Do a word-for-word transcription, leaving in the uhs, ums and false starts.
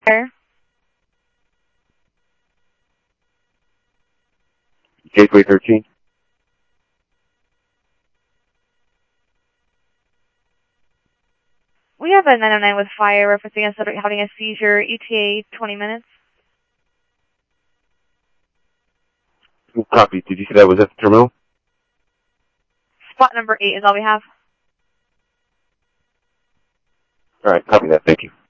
There. Gateway thirteen. We have a nine oh nine with fire referencing a subject having a seizure, E T A twenty minutes. Copy. Did you say that was at the terminal? Spot number eight is all we have. All right, copy that. Thank you.